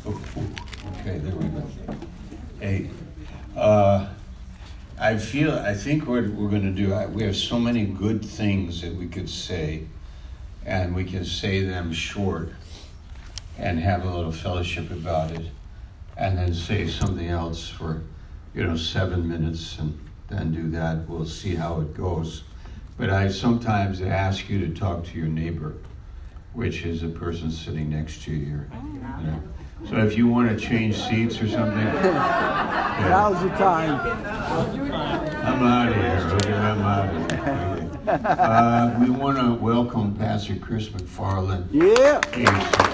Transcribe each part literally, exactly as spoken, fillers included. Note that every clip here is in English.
Oh, okay, there we go. Hey, uh, I feel, I think what we're going to do, I, we have so many good things that we could say, and we can say them short and have a little fellowship about it, and then say something else for, you know, seven minutes, and then do that. We'll see how it goes. But I sometimes ask you to talk to your neighbor, which is the person sitting next to you here. You know? So if you want to change seats or something, yeah. Now's the time. I'm out of here. Okay, I'm out of here. Okay. Uh, we want to welcome Pastor Chris McFarland. Yeah. He's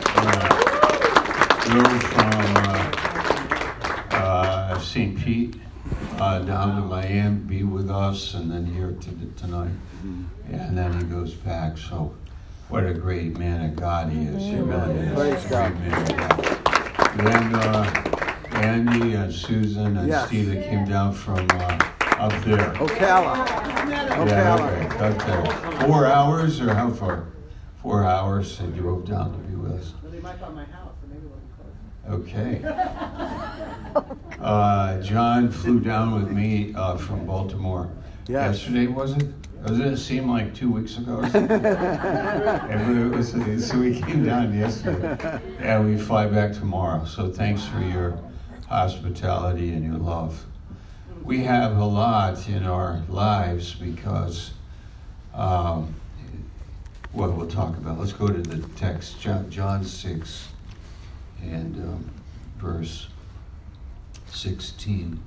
uh, drove from uh, uh, Saint Pete uh, down to Miami, be with us, and then here to, tonight. And then he goes back. So what a great man of God he is. He really is. Praise a God. great man of God. Then uh, Andy and Susan and Yes. Steve that came down from uh, up there. Ocala. Yeah, Ocala. okay, okay. Four hours or how far? Four hours. They drove down to be with us. Well, they might find my house, so maybe we'll be close. Okay. Uh, John flew down with me uh, from Baltimore. Yes. Yesterday, was it? Doesn't it seem like two weeks ago or something? It was, so we came down yesterday. And we fly back tomorrow. So thanks for your hospitality and your love. We have a lot in our lives because, um, well, we'll talk about. Let's go to the text, John, John six and um, verse sixteen.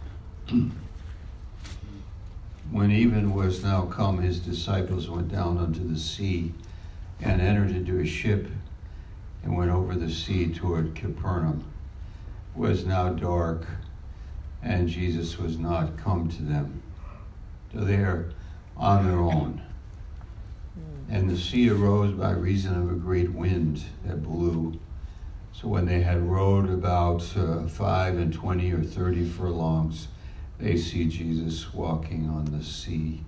When even was now come, his disciples went down unto the sea and entered into a ship and went over the sea toward Capernaum. It was now dark, and Jesus was not come to them. So they are on their own. And the sea arose by reason of a great wind that blew. So when they had rowed about uh, five and twenty or thirty furlongs, they see Jesus walking on the sea.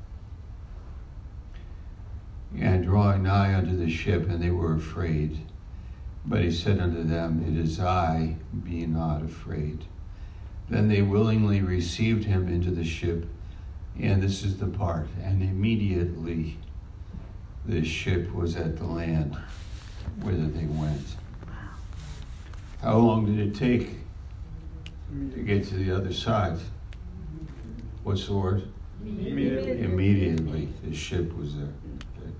And drawing nigh unto the ship, and they were afraid. But he said unto them, It is I, be not afraid. Then they willingly received him into the ship, and this is the part, and immediately the ship was at the land whither they went. How long did it take to get to the other side? What's the word? Immediately. Immediately, the ship was there. Okay.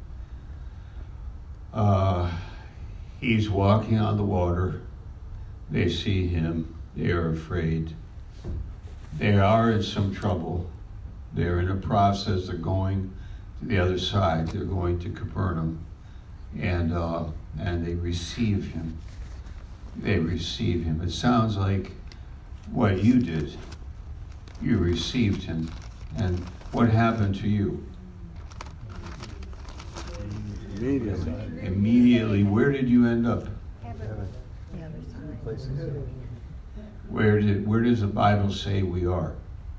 Uh, he's walking on the water. They see him. They are afraid. They are in some trouble. They're in a process of going to the other side. They're going to Capernaum, and uh, and they receive him. They receive him. It sounds like what you did. You received him. And what happened to you? Immediately. Immediately. Where did you end up? Where did where does the Bible say we are?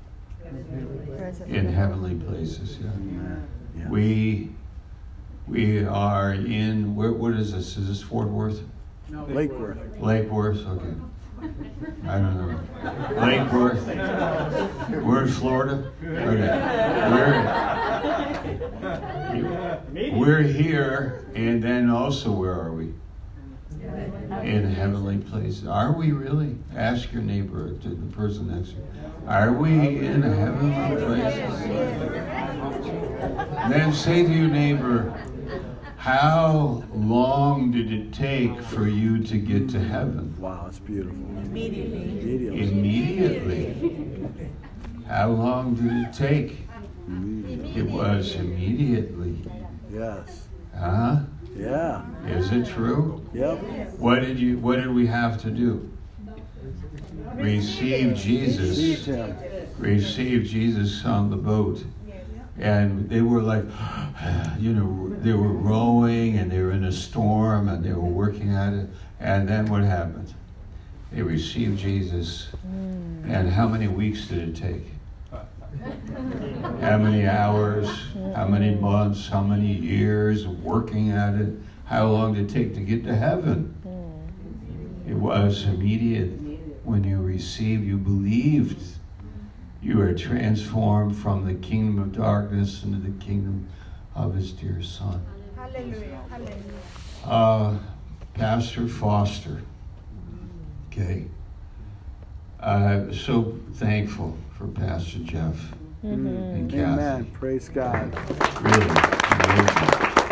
In heavenly places, yeah. Yeah. We we are in where what is this? Is this Fort Worth? No, Lake Worth. Lake Worth? Okay. I don't know. Lake Worth. We're in Florida. Okay. We're, we're here, and then also where are we? In heavenly places. Are we really? Ask your neighbor, to the person next to you. Are we in heavenly places? Then say to your neighbor, how long did it take for you to get to heaven? Wow, it's beautiful. Immediately. Immediately. Immediately. How long did it take? Immediately. It was immediately. Yes. Huh? Yeah. Is it true? Yep. What did you? What did we have to do? Receive Jesus. Received him. Receive Jesus on the boat. And they were like, you know, they were rowing and they were in a storm and they were working at it. And then what happened? They received Jesus. And how many weeks did it take? How many hours? How many months? How many years of working at it? How long did it take to get to heaven? It was immediate. When you received, you believed. You were transformed from the kingdom of darkness into the kingdom of his dear Son. Hallelujah. Hallelujah. Uh, Pastor Foster. Okay. Uh, so thankful for Pastor Jeff Mm-hmm. and Kathy. Amen. Praise God. Really amazing.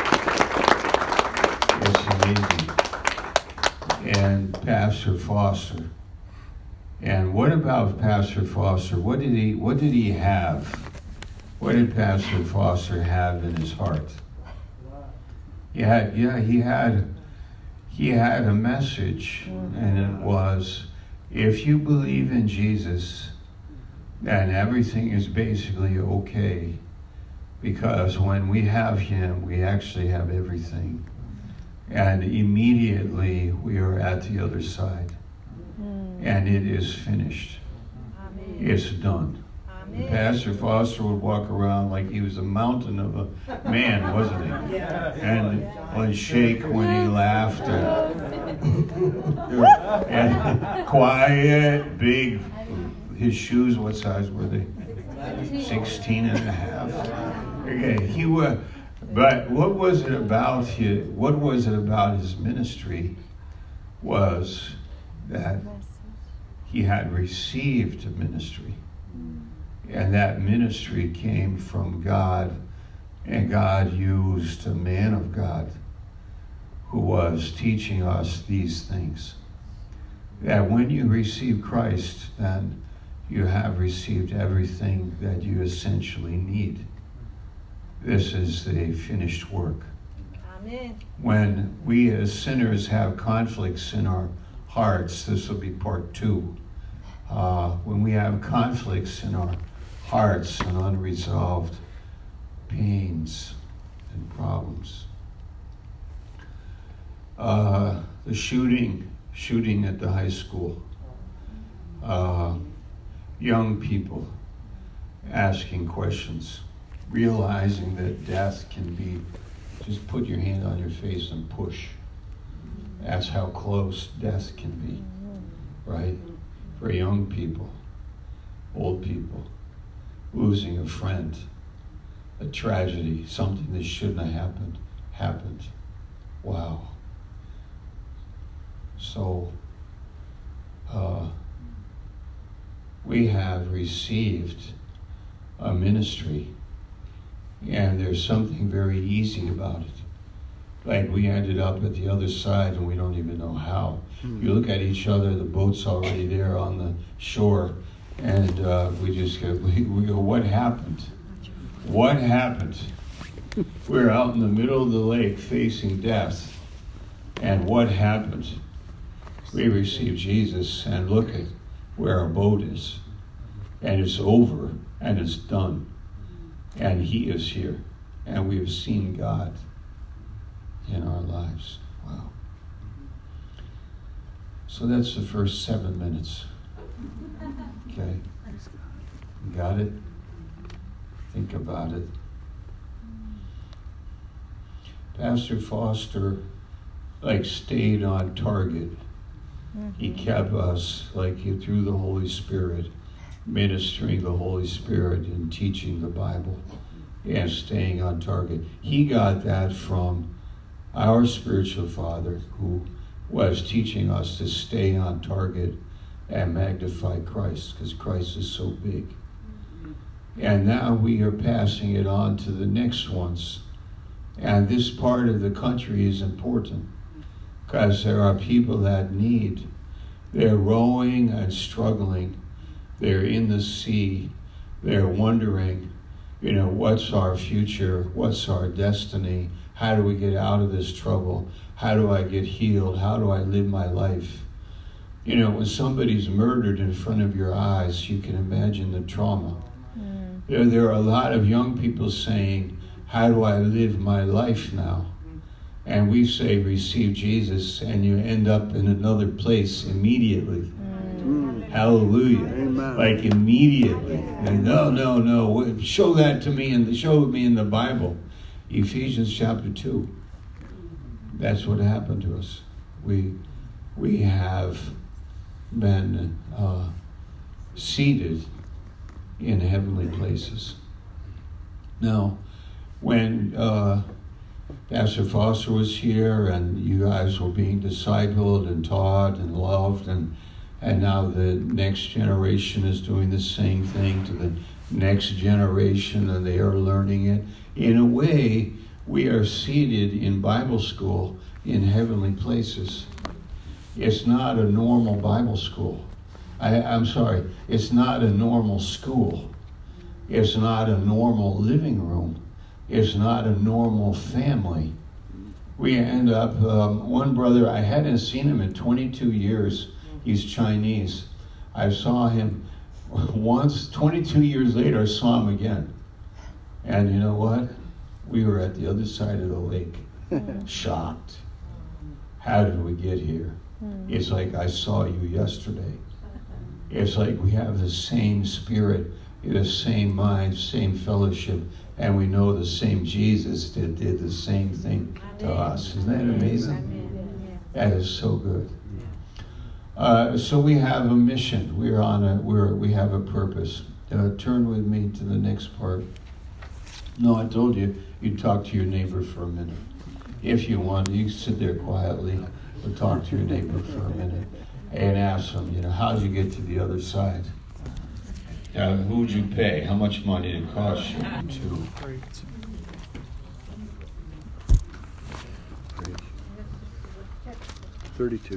It's amazing. And Pastor Foster. And what about Pastor Foster? What did he what did he have? What did Pastor Foster have in his heart? Yeah, yeah, he had he had a message, and it was, if you believe in Jesus, then everything is basically okay, because when we have him, we actually have everything. And immediately we are at the other side. And it is finished. Amen. It's done. Amen. Pastor Foster would walk around like he was a mountain of a man, wasn't he? And would shake when he laughed. And, and quiet, big. His shoes, what size were they? sixteen and a half. Okay, he was. But what was it about his? What was it about his ministry? Was that he had received a ministry, and that ministry came from God, and God used a man of God who was teaching us these things. That when you receive Christ, then you have received everything that you essentially need. This is the finished work. Amen. When we as sinners have conflicts in our hearts, this will be part two. Uh, when we have conflicts in our hearts and unresolved pains and problems. Uh, the shooting, shooting at the high school. Uh, young people asking questions, realizing that death can be, just put your hand on your face and push. That's how close death can be, right? For young people, old people, losing a friend, a tragedy, something that shouldn't have happened, happened. Wow. So, uh, we have received a ministry, and there's something very easy about it. Like, we ended up at the other side and we don't even know how. Mm-hmm. You look at each other, the boat's already there on the shore, and uh, we just go, we, we go, what happened? What happened? We're out in the middle of the lake facing death, and what happened? We received Jesus, and look at where our boat is, and it's over, and it's done, and he is here, and we have seen God in our lives. Wow. So that's the first seven minutes. Okay? Got it? Think about it. Pastor Foster, like, stayed on target. He kept us, like, through the Holy Spirit, ministering the Holy Spirit and teaching the Bible and staying on target. He got that from our spiritual father, who was teaching us to stay on target and magnify Christ, because Christ is so big. And now we are passing it on to the next ones. And this part of the country is important, because there are people that need. They're rowing and struggling. They're in the sea. They're wondering, you know, what's our future? What's our destiny? How do we get out of this trouble? How do I get healed? How do I live my life? You know, when somebody's murdered in front of your eyes, you can imagine the trauma. Mm. There, there are a lot of young people saying, how do I live my life now? And we say, receive Jesus, and you end up in another place immediately. Mm. Hallelujah. Amen. Like immediately. And no, no, no. Show that to me and show me in the Bible. Ephesians chapter two. That's what happened to us. We we have been uh, seated in heavenly places. Now, when uh, Pastor Foster was here and you guys were being discipled and taught and loved, and and now the next generation is doing the same thing to the next generation, and they are learning it. In a way, we are seated in Bible school in heavenly places. It's not a normal Bible school. I, I'm sorry, it's not a normal school. It's not a normal living room. It's not a normal family. We end up, um, one brother, I hadn't seen him in twenty-two years. He's Chinese. I saw him once, twenty-two years later, I saw him again. And you know what? We were at the other side of the lake, shocked. How did we get here? It's like I saw you yesterday. It's like we have the same spirit, the same mind, same fellowship, and we know the same Jesus that did the same thing to us. Isn't that amazing? That is so good. Uh, so we have a mission. We're on a. We're we have a purpose. Uh, turn with me to the next part. No, I told you you'd talk to your neighbor for a minute. If you want, you can sit there quietly or talk to your neighbor for a minute and ask them, you know, how did you get to the other side? Now, who would you pay? How much money did it cost you to? thirty-two.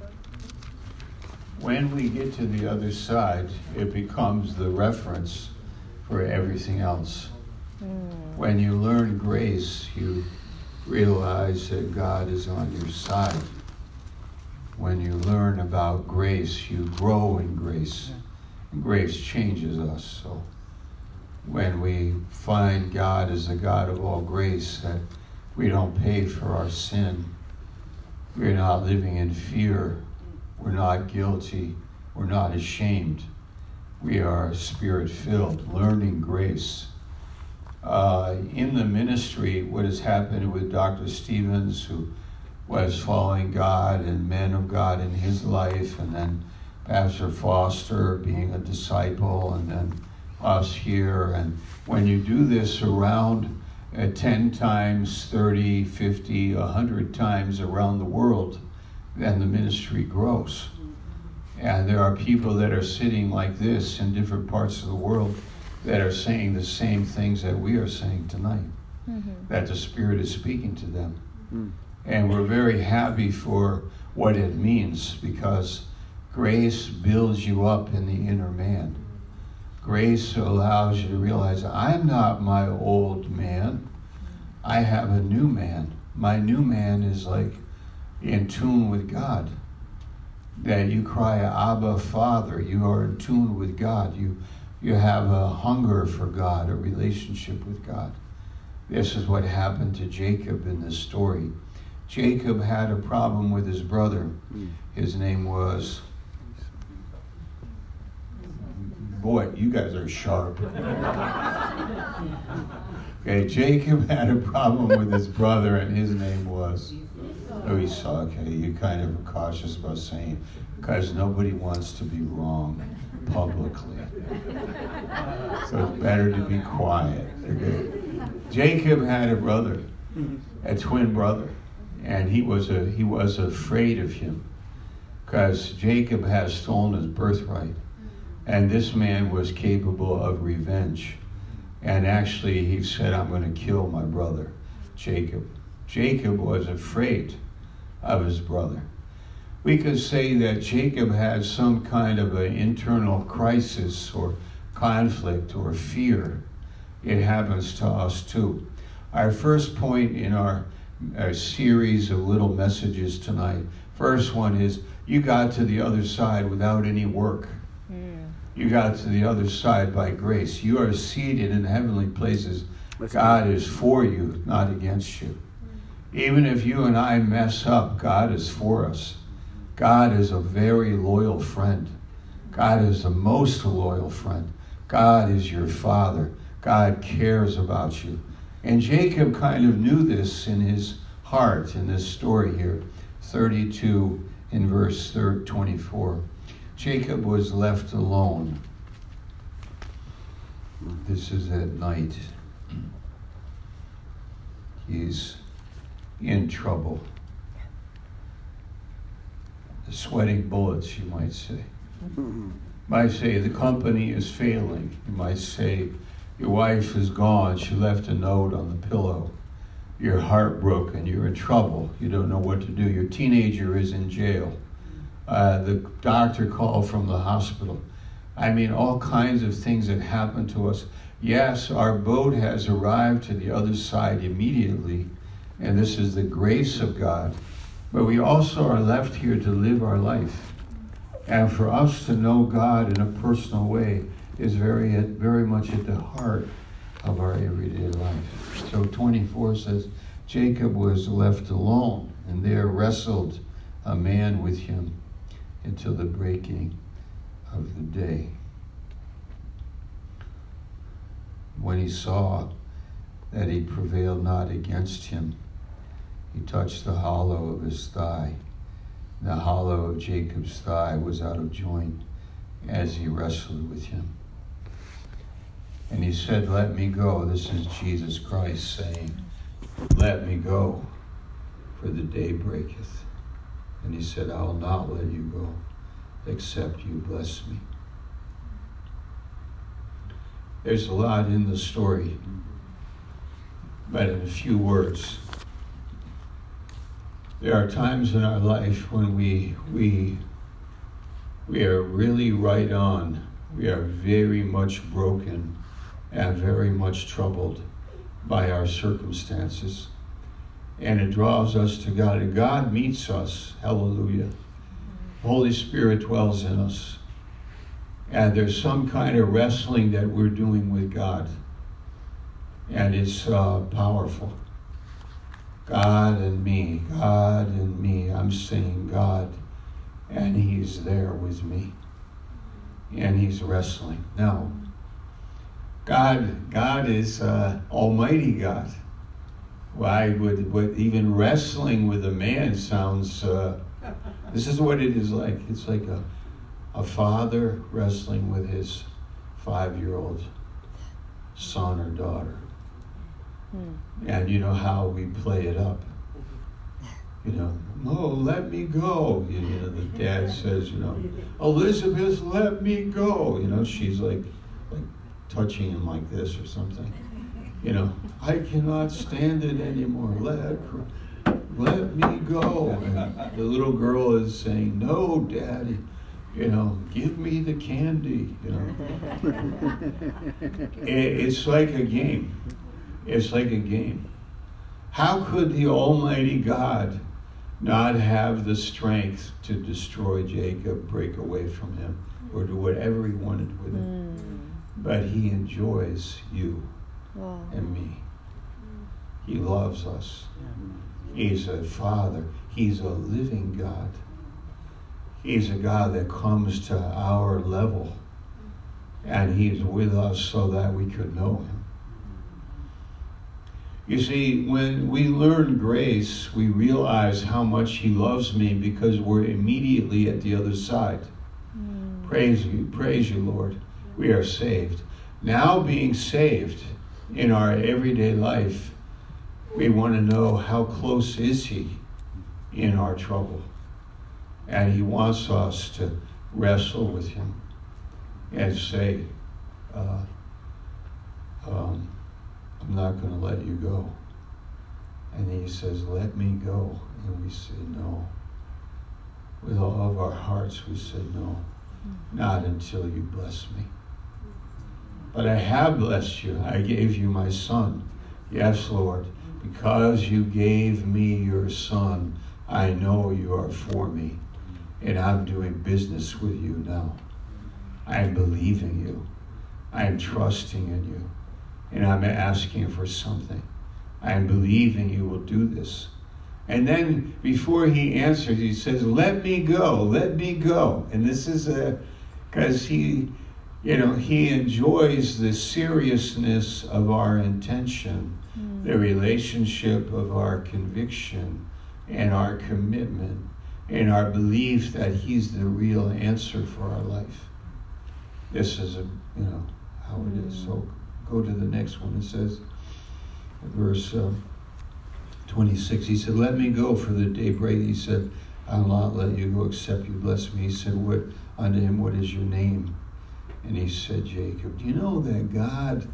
When we get to the other side, it becomes the reference for everything else. Mm. When you learn grace, you realize that God is on your side. When you learn about grace, you grow in grace. And grace changes us. So when we find God as the God of all grace, that we don't pay for our sin, we're not living in fear, we're not guilty, we're not ashamed. We are spirit-filled, learning grace. Uh, in the ministry, what has happened with Doctor Stevens, who was following God and men of God in his life, and then Pastor Foster being a disciple, and then us here. And when you do this around uh, ten times, thirty, fifty, one hundred times around the world, then the ministry grows. And there are people that are sitting like this in different parts of the world that are saying the same things that we are saying tonight, mm-hmm. that the Spirit is speaking to them. Mm. And we're very happy for what it means, because grace builds you up in the inner man. Grace allows you to realize, I'm not my old man. I have a new man. My new man is like in tune with God. That you cry, Abba, Father. You are in tune with God. You You have a hunger for God, a relationship with God. This is what happened to Jacob in this story. Jacob had a problem with his brother. His name was... Boy, you guys are sharp. Okay, Jacob had a problem with his brother, and his name was... Oh, Esau. Okay, you're kind of cautious about saying, because nobody wants to be wrong publicly. So it's better to be quiet. Okay. Jacob had a brother, a twin brother, and he was a he was afraid of him because Jacob had stolen his birthright, and this man was capable of revenge. And actually, he said, "I'm going to kill my brother, Jacob." Jacob was afraid of his brother. We could say that Jacob had some kind of an internal crisis or conflict or fear. It happens to us too. Our first point in our, our series of little messages tonight, first one is, you got to the other side without any work. Mm. You got to the other side by grace. You are seated in heavenly places. God is for you, not against you. Even if you and I mess up, God is for us. God is a very loyal friend. God is the most loyal friend. God is your Father. God cares about you. And Jacob kind of knew this in his heart in this story here, thirty-two in verse twenty-four. Jacob was left alone. This is at night. He's in trouble. Sweating bullets, you might say. You might say the company is failing. You might say your wife is gone. She left a note on the pillow. You're heartbroken. You're in trouble. You don't know what to do. Your teenager is in jail. Uh, the doctor called from the hospital. I mean, all kinds of things that happen to us. Yes, our boat has arrived to the other side immediately, and this is the grace of God. But we also are left here to live our life. And for us to know God in a personal way is very, very much at the heart of our everyday life. So twenty-four says, Jacob was left alone, and there wrestled a man with him until the breaking of the day. When he saw that he prevailed not against him, he touched the hollow of his thigh. The hollow of Jacob's thigh was out of joint as he wrestled with him. And he said, let me go. This is Jesus Christ saying, let me go, for the day breaketh. And he said, I will not let you go, except you bless me. There's a lot in the story, but in a few words. There are times in our life when we we we are really right on. We are very much broken and very much troubled by our circumstances. And it draws us to God. And God meets us. Hallelujah. The Holy Spirit dwells in us. And there's some kind of wrestling that we're doing with God. And it's uh, powerful. God and me, God and me. I'm saying God, and he's there with me. And he's wrestling. Now, God, God is uh, Almighty God. Why would, would even wrestling with a man sounds, uh, this is what it is like. It's like a, a father wrestling with his five-year-old son or daughter. And you know how we play it up. You know, no, let me go. You know, the dad says, you know, Elizabeth, let me go. You know, she's like, like touching him like this or something. You know, I cannot stand it anymore. Let, let me go. And the little girl is saying, no, Daddy. You know, give me the candy. You know, it, it's like a game. It's like a game. How could the Almighty God not have the strength to destroy Jacob, break away from him, or do whatever he wanted with him? Mm. But he enjoys you wow. and me. He loves us. He's a Father. He's a living God. He's a God that comes to our level, and he's with us so that we could know him. You see, when we learn grace, we realize how much he loves me because we're immediately at the other side. Mm. Praise you, praise you, Lord. We are saved. Now being saved in our everyday life, we want to know how close is he in our trouble. And he wants us to wrestle with him and say, uh, um, I'm not going to let you go. And he says, let me go. And we say, no. With all of our hearts, we say, no. Not until you bless me. But I have blessed you. I gave you my son. Yes, Lord. Because you gave me your son, I know you are for me. And I'm doing business with you now. I'm believing you. I'm trusting in you. And I'm asking for something. I'm believing you will do this. And then before he answers, he says, let me go, let me go. And this is a, because he, you know, he enjoys the seriousness of our intention, mm. the relationship of our conviction and our commitment in our belief that he's the real answer for our life. This is, a, you know, how it is. So go to the next one. It says, verse uh, twenty-six, he said, let me go for the day break. He said, I'll not let you go except you bless me. He said, what unto him, what is your name? And he said, Jacob. Do you know that God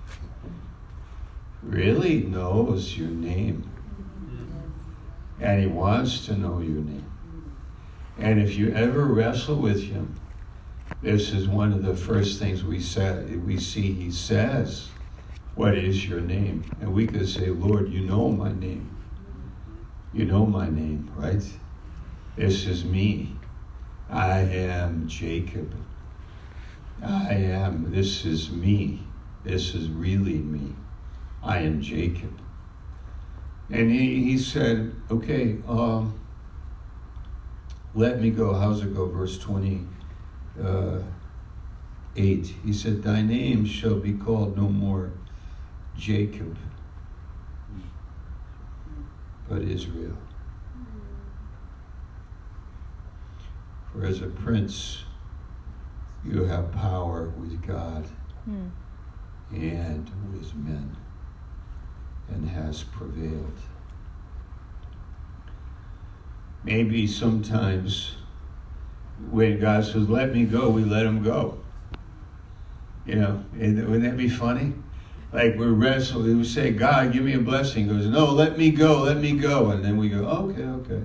really knows your name? And he wants to know your name. And if you ever wrestle with him, this is one of the first things we said, we see he says, what is your name? And we could say, Lord, you know my name. You know my name, right? This is me. I am Jacob. I am, this is me. This is really me. I am Jacob. And he, he said, okay, um, let me go. How's it go? Verse twenty-eight. He said, thy name shall be called no more Jacob, but Israel. For as a prince, you have power with God mm. and with men, and has prevailed. Maybe sometimes when God says, let me go, we let him go. You know, wouldn't that be funny? Like we're wrestling, we say, God, give me a blessing. He goes, no, let me go, let me go. And then we go, okay, okay.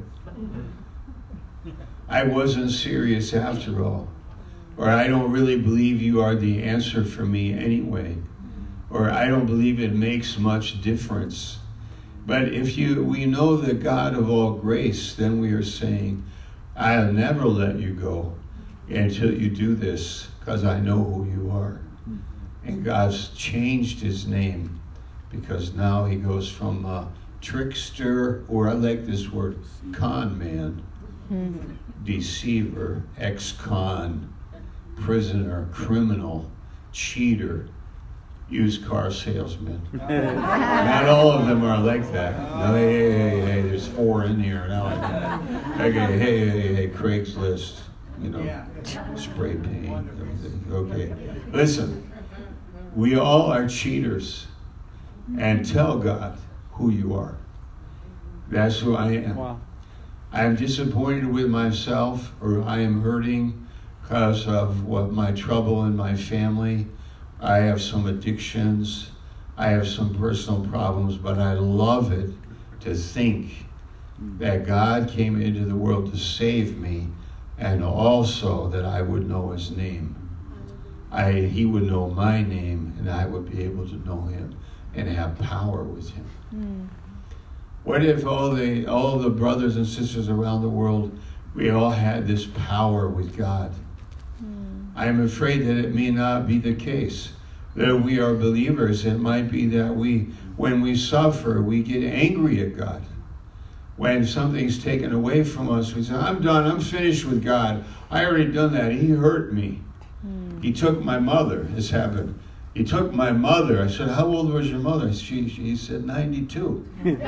I wasn't serious after all. Or I don't really believe you are the answer for me anyway. Or I don't believe it makes much difference. But if you, we know the God of all grace, then we are saying, I'll never let you go until you do this, because I know who you are. And God's changed his name, because now he goes from uh, trickster, or I like this word, con man, mm-hmm. deceiver, ex-con, prisoner, criminal, cheater, used car salesman. Not all of them are like that. No, hey, hey, hey, hey, there's four in here now. Okay, hey, hey, hey, Craigslist, you know, spray paint, everything. Okay, listen, we all are cheaters, and tell God who you are. That's who I am. Wow. I am disappointed with myself, or I am hurting because of what my trouble in my family. I have some addictions. I have some personal problems, but I love it to think that God came into the world to save me, and also that I would know his name. I, he would know my name, and I would be able to know him and have power with him. Mm. What if all the all the brothers and sisters around the world, we all had this power with God? Mm. I am afraid that it may not be the case. That we are believers, it might be that we, when we suffer, we get angry at God. When something's taken away from us, we say, I'm done, I'm finished with God. I already done that, he hurt me. Mm. He took my mother, this happened. He took my mother. I said, how old was your mother? She, she said, ninety-two.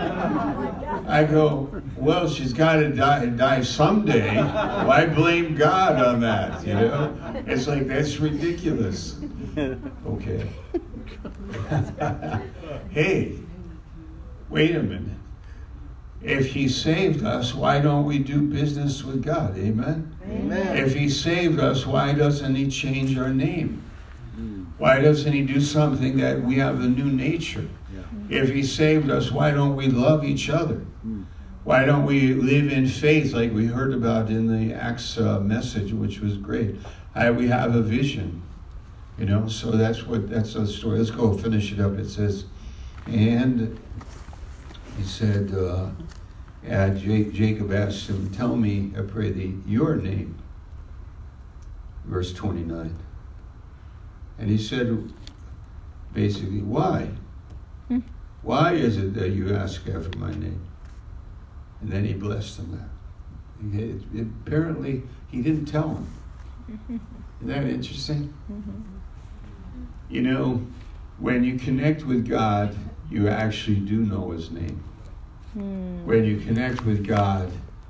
I go, well, she's got to die, die someday. Why blame God on that? You know, it's like, that's ridiculous. Okay. Hey, wait a minute. If he saved us, why don't we do business with God? Amen? Amen. If he saved us, why doesn't he change our name? Why doesn't he do something that we have a new nature? Yeah. If he saved us, why don't we love each other? Mm. Why don't we live in faith like we heard about in the Acts uh, message, which was great? I, we have a vision, you know, so that's what, that's the story. Let's go finish it up. It says, and he said, uh, and J- Jacob asked him, tell me, I pray thee, your name. Verse twenty-nine. And he said, basically, why? Hmm. Why is it that you ask after my name? And then he blessed him that. It, it, apparently, he didn't tell him. Isn't that interesting? Mm-hmm. You know, when you connect with God, you actually do know his name. Mm. When you connect with God,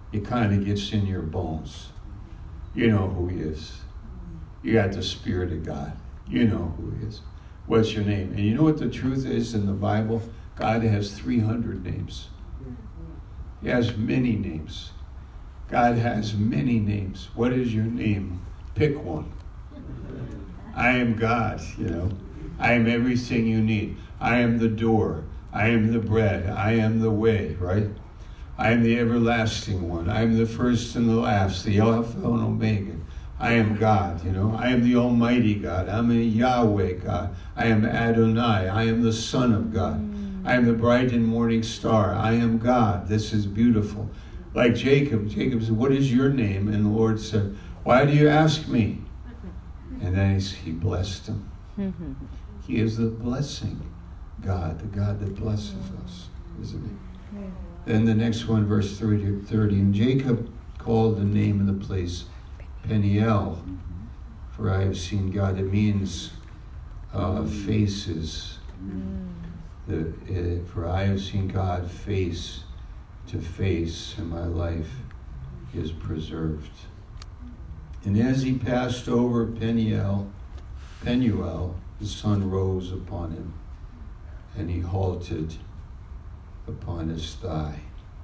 it kind of gets in your bones. You know who he is. You got the Spirit of God. You know who he is. What's your name? And you know what the truth is in the Bible? God has three hundred names. He has many names. God has many names. What is your name? Pick one. I am God, you know. I am everything you need. I am the door. I am the bread. I am the way, right? I am the everlasting one. I am the first and the last, the Alpha and Omega. I am God, you know. I am the Almighty God. I'm a Yahweh God. I am Adonai. I am the Son of God. I am the bright and morning star. I am God. This is beautiful. Like Jacob. Jacob said, what is your name? And the Lord said, why do you ask me? And then he, he blessed him. He is the blessing God, the God that blesses us, isn't he? Then the next one, verse thirty, thirty, and Jacob called the name of the place Peniel, for I have seen God. It means uh, faces. The, uh, for I have seen God face to face, and my life is preserved. And as he passed over Peniel, Penuel, the sun rose upon him, and he halted upon his thigh.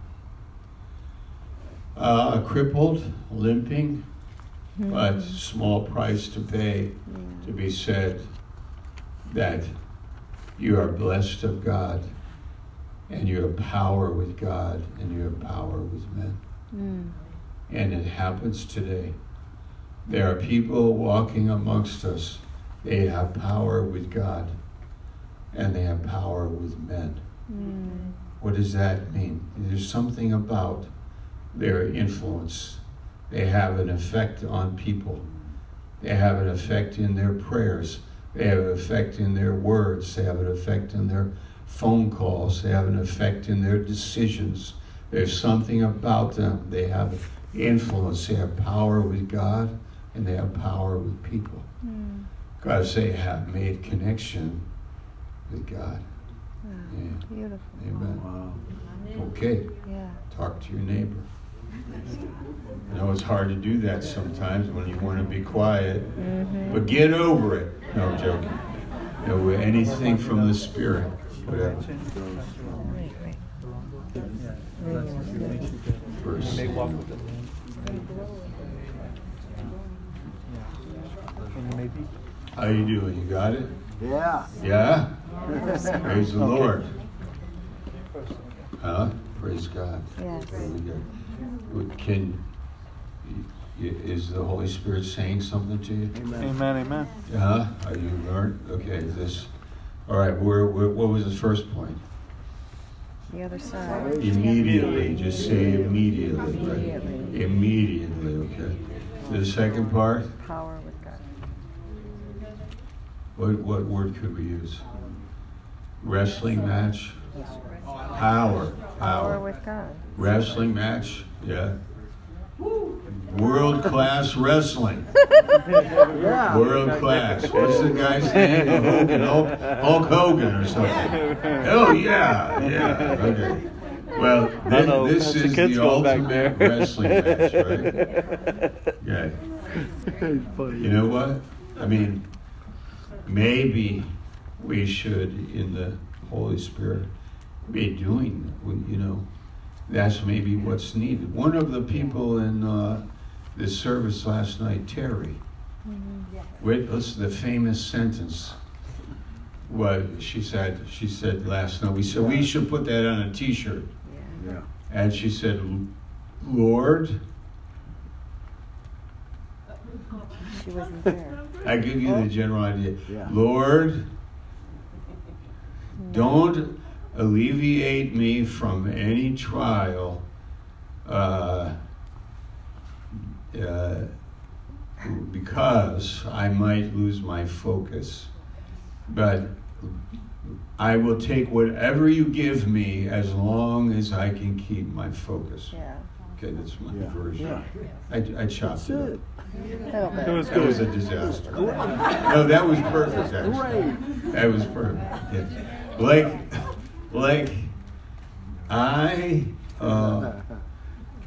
Uh, crippled, limping, mm-hmm. but small price to pay yeah. to be said that you are blessed of God, and you have power with God, and you have power with men. Mm. And it happens today. There are people walking amongst us. They have power with God, and they have power with men. Mm. What does that mean? There's something about their influence. They have an effect on people. They have an effect in their prayers. They have an effect in their words. They have an effect in their phone calls. They have an effect in their decisions. There's something about them. They have influence. They have power with God, and they have power with people. Mm. Because they have made connection with God. Wow. Yeah. Beautiful. Amen. Wow. Okay. Yeah. Talk to your neighbor. I know it's hard to do that sometimes when you want to be quiet, mm-hmm. but get over it. No, I'm joking. You know, anything from the Spirit, whatever. Verse. How you doing? You got it? Yeah. Yeah? Praise the Lord. Huh? Praise God. Yes. Really good. Can, is the Holy Spirit saying something to you? Amen. Amen, amen. Huh? Are you learned? Okay, this. All right, where, where, what was the first point? The other side. Immediately. Just say immediately. Right? Immediately. Immediately, okay. The second part? Power with God. What, what word could we use? Wrestling match? Power. Power Power. with God. Wrestling match? Yeah. World class wrestling. Yeah. World class. What's the guy's name? Hogan, Hulk, Hulk Hogan or something. Oh yeah, yeah. Okay. Well, this, Uh-oh, this that's the is kids the going back ultimate there. wrestling match, right? Yeah. You know what? I mean, maybe we should, in the Holy Spirit, be doing, you know, that's maybe what's needed. One of the people in uh, this service last night, Terry, mm-hmm. wait, listen, the famous sentence. What she said, she said last night, we said, we should put that on a t-shirt. Yeah. And she said, Lord, She wasn't there. I give you the general idea. Yeah. Lord, don't alleviate me from any trial uh, uh, because I might lose my focus. But I will take whatever you give me as long as I can keep my focus. Yeah. Okay, that's my Yeah. version. Yeah. I, I chopped That's it it. up. Okay. It was That was a good. disaster. No, that was perfect, actually. Great. That was perfect. Yes. Like, like, I, uh,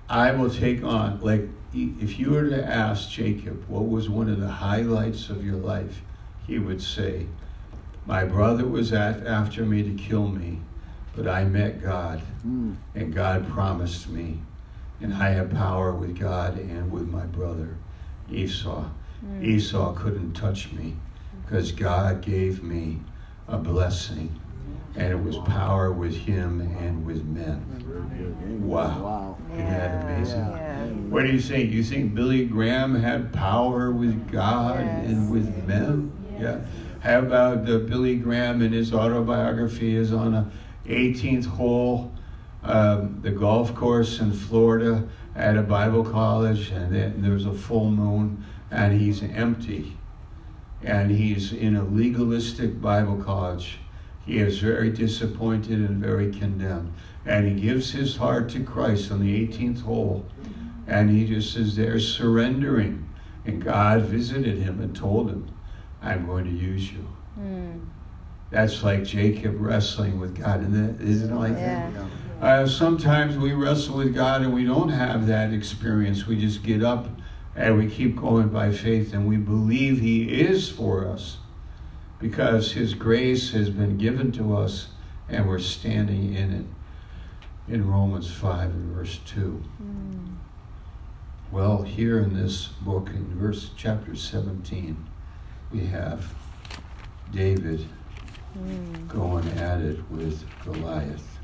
I will take on, like, if you were to ask Jacob what was one of the highlights of your life, he would say, my brother was at, after me to kill me, but I met God, Mm. and God promised me, and I have power with God and with my brother Esau. Mm. Esau couldn't touch me because God gave me a blessing, and it was power with him and with men. Wow. Wow. Isn't that amazing? Yeah. What do you think? You think Billy Graham had power with God Yes. and with men? Yeah. How about uh, Billy Graham in his autobiography is on a eighteenth hole, um, the golf course in Florida at a Bible college, and then there's a full moon, and he's empty. And he's in a legalistic Bible college. He is very disappointed and very condemned. And he gives his heart to Christ on the eighteenth hole. And he just is there surrendering. And God visited him and told him, I'm going to use you. Mm. That's like Jacob wrestling with God. Isn't it, isn't it like Yeah. that? Uh, sometimes we wrestle with God and we don't have that experience. We just get up and we keep going by faith, and we believe he is for us because his grace has been given to us and we're standing in it. In Romans five and verse two. Mm. Well, here in this book, in verse chapter seventeen, we have David Mm. going at it with Goliath.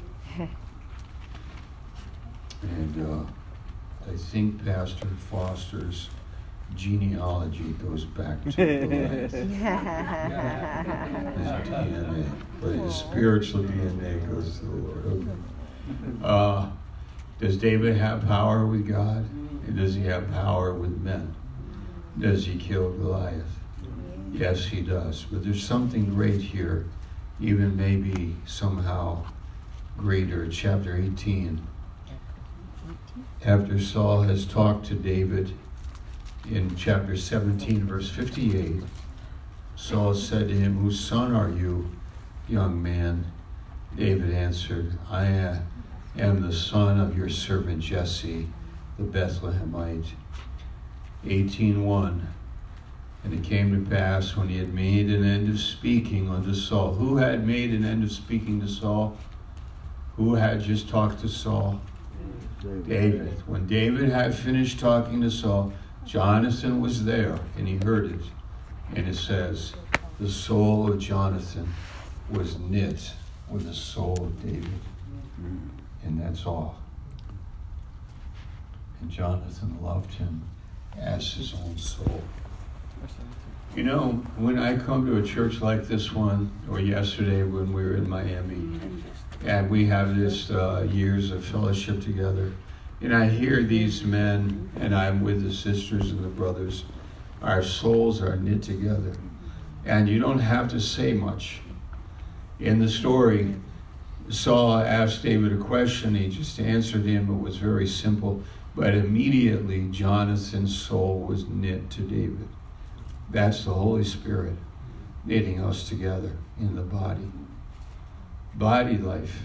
And uh, I think Pastor Foster's genealogy goes back to Goliath. His D N A, but his spiritual D N A goes to the Lord. Okay. Uh, does David have power with God? And does he have power with men? Does he kill Goliath? Yes, he does. But there's something great here, even maybe somehow greater. Chapter eighteen. After Saul has talked to David in chapter seventeen, verse fifty-eight, Saul said to him, whose son are you, young man? David answered, I am the son of your servant Jesse, the Bethlehemite. eighteen one. And it came to pass when he had made an end of speaking unto Saul. Who had made an end of speaking to Saul? Who had just talked to Saul? David. When David had finished talking to Saul, Jonathan was there, and he heard it. And it says, the soul of Jonathan was knit with the soul of David. And that's all. And Jonathan loved him as his own soul. You know, when I come to a church like this one, or yesterday when we were in Miami, and we have this uh, years of fellowship together, and I hear these men, and I'm with the sisters and the brothers, our souls are knit together. And you don't have to say much. In the story, Saul asked David a question. He just answered him. It was very simple. But immediately, Jonathan's soul was knit to David. That's the Holy Spirit knitting us together in the body. Body life.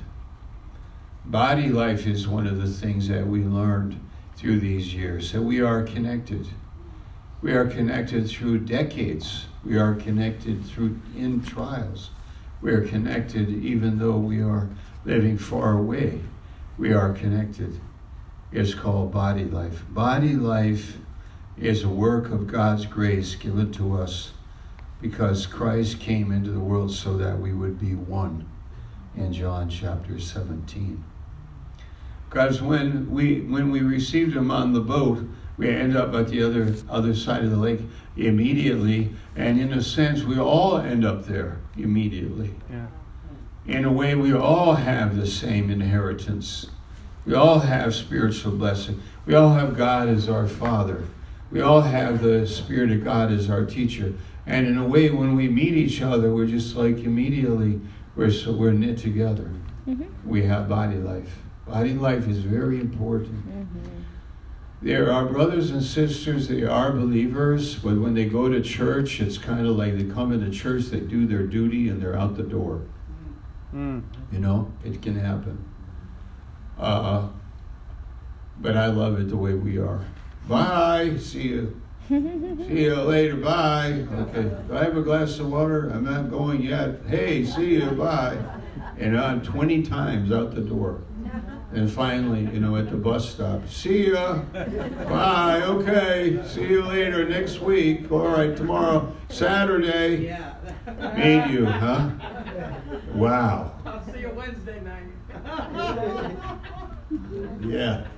Body life is one of the things that we learned through these years, that we are connected. We are connected through decades. We are connected through in trials. We are connected even though we are living far away. We are connected. It's called body life. Body life is a work of God's grace given to us because Christ came into the world so that we would be one in John chapter seventeen. Because when we when we received him on the boat, we end up at the other other side of the lake immediately, and in a sense, we all end up there immediately. Yeah. In a way, we all have the same inheritance. We all have spiritual blessing. We all have God as our Father. We all have the Spirit of God as our teacher. And in a way, when we meet each other, we're just like immediately, we're, so we're knit together. Mm-hmm. We have body life. Body life is very important. Mm-hmm. There are brothers and sisters, they are believers, but when they go to church, it's kind of like they come into church, they do their duty, and they're out the door. Mm. You know, it can happen. Uh, But I love it the way we are. Bye. See you. See you later. Bye. Okay. Do I have a glass of water? I'm not going yet. Hey, see you. Bye. And I'm twenty times out the door. And finally, you know, at the bus stop, see ya. Bye. Okay. See you later next week. All right, tomorrow, Saturday. Yeah. Meet you, huh? Wow. I'll see you Wednesday night. Yeah.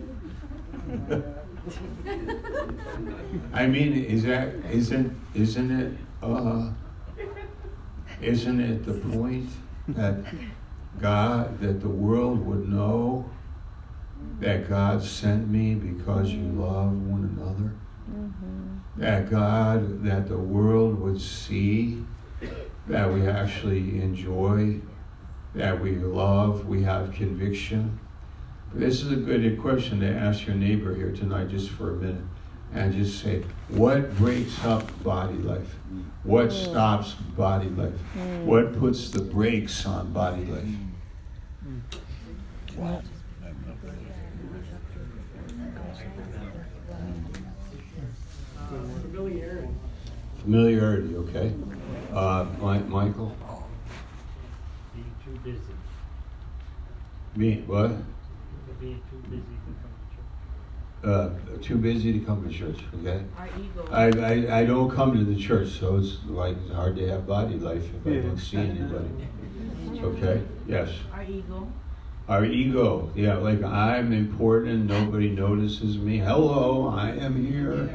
I mean, is that isn't isn't it uh, isn't it the point that God that the world would know that God sent me because you love one another? Mm-hmm. That God that the world would see that we actually enjoy, that we love, we have conviction. This is a good question to ask your neighbor here tonight, just for a minute, and just say, what breaks up body life? What mm. stops body life? Mm. What puts the brakes on body life? Mm. Wow. Familiarity. Familiarity, okay. Uh, My, Michael? Being too busy. Me, what? Being too busy to come to church. Uh, too busy to come to church, okay? Our ego. I, I, I don't come to the church, so it's like it's hard to have body life if I don't see anybody. Okay? Yes. Our ego. Our ego, yeah, like I'm important, nobody notices me. Hello, I am here.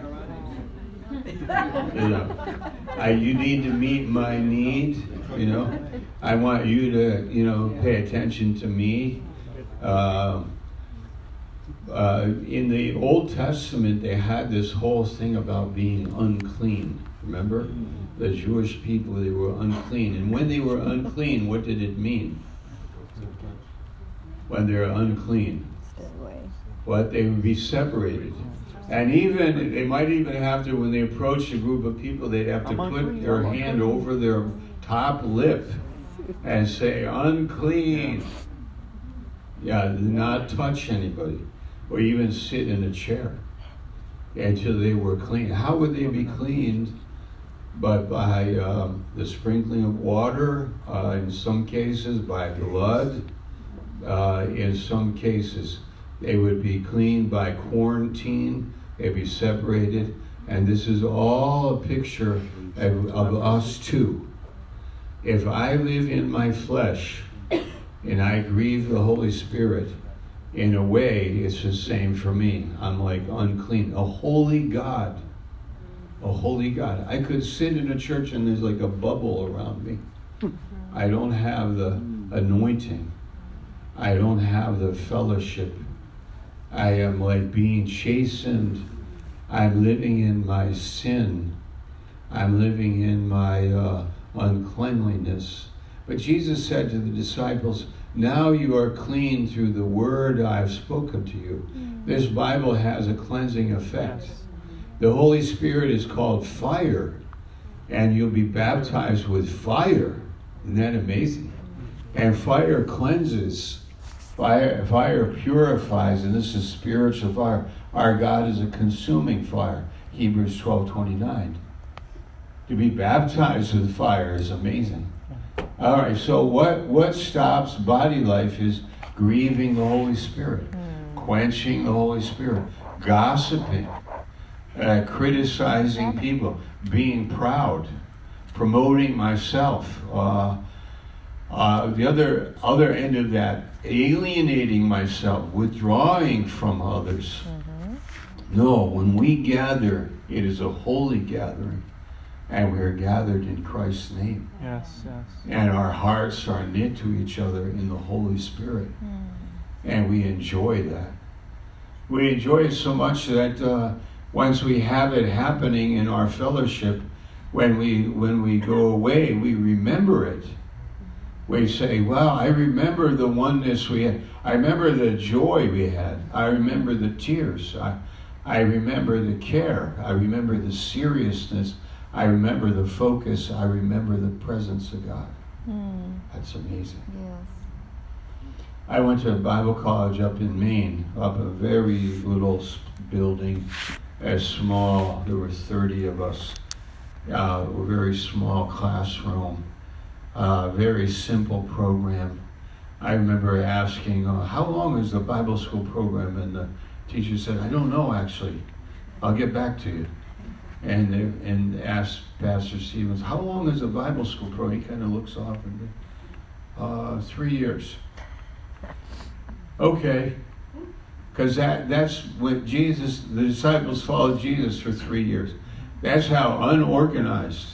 You know, I, you need to meet my need, you know. I want you to, you know, pay attention to me. Uh, uh, in the Old Testament, they had this whole thing about being unclean. Remember? The Jewish people, they were unclean. And when they were unclean, what did it mean? When they're unclean. What? They would be separated. And even, they might even have to, when they approach a group of people, they'd have to put their hand over their top lip and say, unclean. Yeah, not touch anybody, or even sit in a chair until they were clean. How would they be cleaned? But by um, the sprinkling of water, uh, in some cases by blood, uh, in some cases they would be cleaned by quarantine, they'd be separated, and this is all a picture of, of us too. If I live in my flesh and I grieve the Holy Spirit, in a way it's the same for me. I'm like unclean. A holy God. A holy God. I could sit in a church and there's like a bubble around me. I don't have the anointing. I don't have the fellowship. I am like being chastened. I'm living in my sin. I'm living in my uh, uncleanliness. But Jesus said to the disciples, now you are clean through the word I've spoken to you. Mm. This Bible has a cleansing effect. Yes. The Holy Spirit is called fire, and you'll be baptized with fire. Isn't that amazing? And fire cleanses. Fire, fire purifies, and this is spiritual fire. Our God is a consuming fire. Hebrews twelve twenty-nine. To be baptized with fire is amazing. All right, so what, what stops body life is grieving the Holy Spirit, mm. quenching the Holy Spirit, gossiping, uh, criticizing people, being proud, promoting myself. Uh, uh, the other other end of that, alienating myself, withdrawing from others. Mm-hmm. No, when we gather, it is a holy gathering. And we are gathered in Christ's name. Yes, yes. And our hearts are knit to each other in the Holy Spirit. Mm. And we enjoy that. We enjoy it so much that uh, once we have it happening in our fellowship, when we when we go away, we remember it. We say, well, I remember the oneness we had. I remember the joy we had. I remember the tears. I, I remember the care. I remember the seriousness. I remember the focus. I remember the presence of God. Mm. That's amazing. Yes. I went to a Bible college up in Maine, up a very little s- building, as small. There were thirty of us. Uh, a very small classroom. Uh, very simple program. I remember asking, uh, how long is the Bible school program? And the teacher said, I don't know actually. I'll get back to you. And they, and asked Pastor Stevens, how long is the Bible school program? He kind of looks off and uh, three years. Okay. Because that, that's what Jesus, the disciples followed Jesus for three years. That's how unorganized,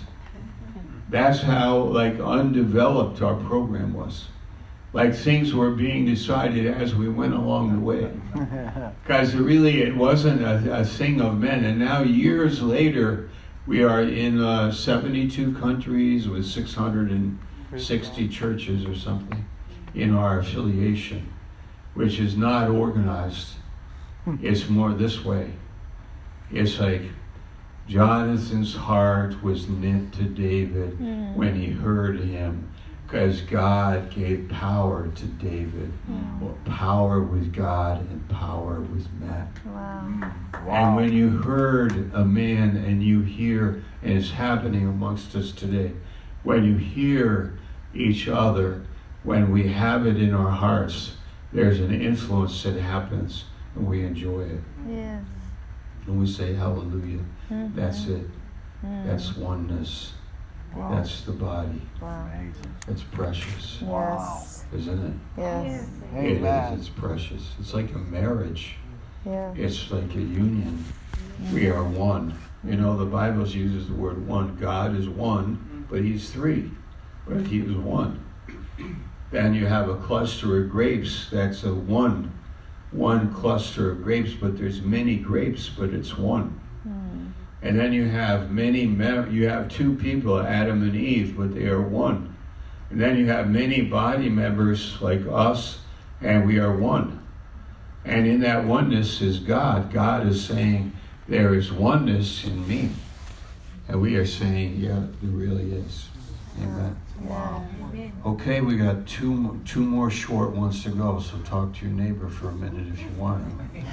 that's how like undeveloped our program was. Like things were being decided as we went along the way. Because really it wasn't a, a thing of men. And now years later, we are in uh, seventy-two countries with six hundred sixty churches or something in our affiliation, which is not organized. It's more this way. It's like Jonathan's heart was knit to David mm. when he heard him, because God gave power to David. Mm. Well, power with God and power with man. Wow. And when you heard a man and you hear, and it's happening amongst us today, when you hear each other, when we have it in our hearts, there's an influence that happens and we enjoy it. Yes. And we say hallelujah. Mm-hmm. That's it. Mm. That's oneness. Wow. That's the body. Wow. It's precious. Yes. Isn't it? Yes. It is. It's precious. It's like a marriage. Yeah. It's like a union. We are one. You know, the Bible uses the word one. God is one, but he's three. But he is one. Then you have a cluster of grapes. That's a one. One cluster of grapes, but there's many grapes, but it's one. Mm. And then you have many, me- you have two people, Adam and Eve, but they are one. And then you have many body members like us, and we are one. And in that oneness is God. God is saying, there is oneness in me. And we are saying, yeah, there really is. Amen. Wow. Okay, we got two more, two more short ones to go, so talk to your neighbor for a minute if you want.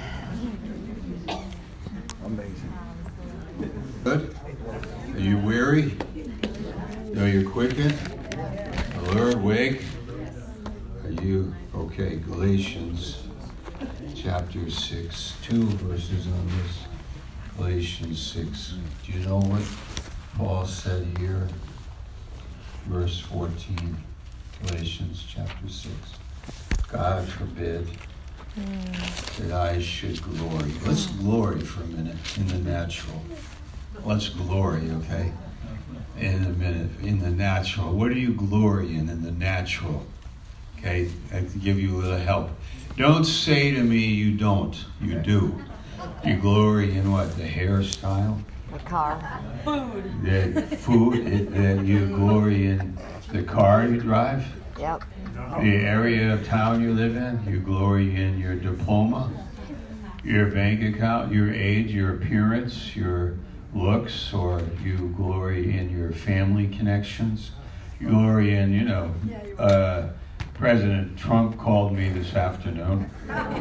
Amazing. Good? Are you weary? Are you quickened? Alert, awake? Are you, okay, Galatians chapter six, two verses on this. Galatians six. Do you know what Paul said here? Verse fourteen, Galatians chapter six. God forbid mm. that I should glory. Let's glory for a minute in the natural. Let's glory, okay? In a minute, in the natural. What do you glory in in the natural? Okay, I can give you a little help. Don't say to me you don't. You do. You glory in what? The hairstyle? The car. Food. The food, it, uh, you glory in the car you drive, Yep. the area of town you live in, you glory in your diploma, your bank account, your age, your appearance, your looks, or you glory in your family connections. You glory in, you know, uh, President Trump called me this afternoon.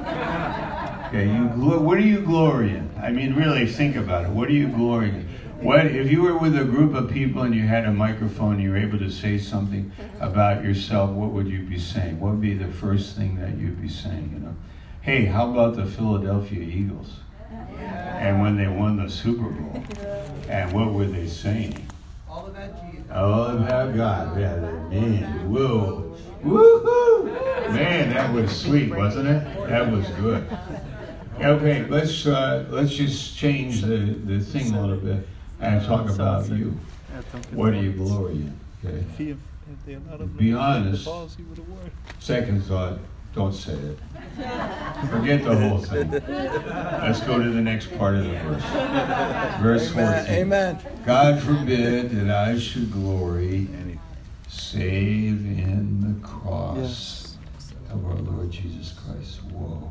Okay, you glo- what do you glory in? I mean, really think about it. What are you glorying in? What if you were with a group of people and you had a microphone and you were able to say something about yourself? What would you be saying? What would be the first thing that you'd be saying? You know, hey, how about the Philadelphia Eagles? And when they won the Super Bowl, and what were they saying? All about Jesus. All about God. Yeah, man, whoa. Woohoo! Man, that was sweet, wasn't it? That was good. Okay, let's uh, let's just change the, the thing a little bit and talk about you. What do you glory in? Okay. Be honest. Second thought, don't say it. Forget the whole thing. Let's go to the next part of the verse. Verse fourteen. Amen. God forbid that I should glory save in the cross yes. of our Lord Jesus Christ. Whoa.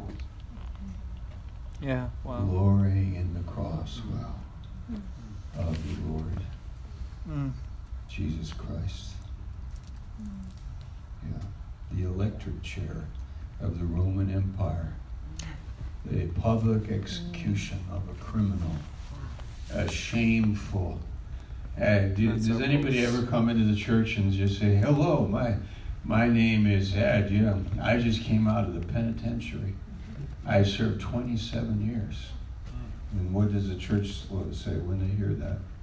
Yeah, wow. Glorying in the cross, wow, of the Lord mm. Jesus Christ. Yeah. The electric chair of the Roman Empire, the public execution of a criminal, a shameful. Uh, do, does anybody ever come into the church and just say, "Hello, my my name is Ed. You know, I just came out of the penitentiary. I served twenty-seven years." And what does the church say when they hear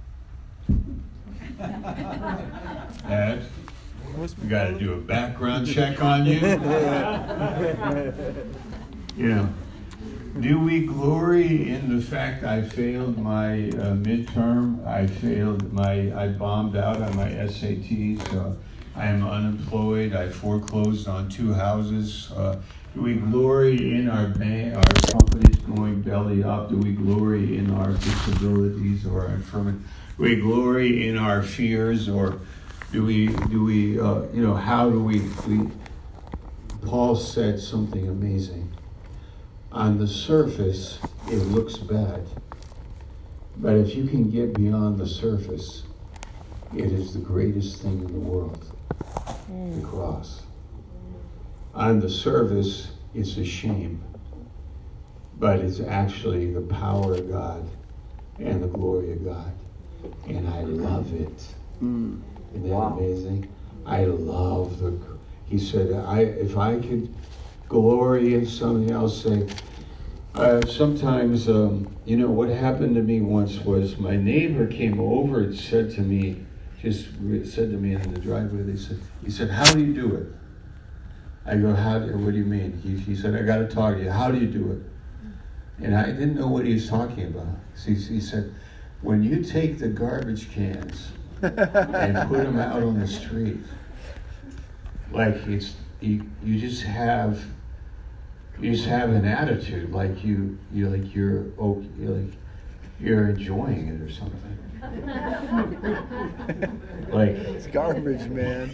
that? Ed, we got to do a background check on you. You know, do we glory in the fact I failed my uh, midterm? I failed my, I bombed out on my S A Ts. Uh, I am unemployed. I foreclosed on two houses. Uh, do we glory in our bank, our companies going belly up? Do we glory in our disabilities or our infirmity? Do we glory in our fears, or do we, do we, uh, you know, how do we, we, Paul said something amazing. On the surface, it looks bad. But if you can get beyond the surface, it is the greatest thing in the world, mm. the cross. On the surface, it's a shame, but it's actually the power of God and the glory of God. And I love it. Mm. Isn't that wow. amazing? I love the, he said, I if I could glory in something else, say, uh, sometimes, um, you know, what happened to me once was my neighbor came over and said to me, just said to me in the driveway, they said, he said, "How do you do it?" I go, "How do, what do you mean?" He, he said, "I got to talk to you. How do you do it?" And I didn't know what he was talking about. So he, he said, "When you take the garbage cans and put them out on the street, like it's, you, you just have, you just have an attitude like you, you like you're, oh, you're like, you're enjoying it or something." Like, it's garbage, man.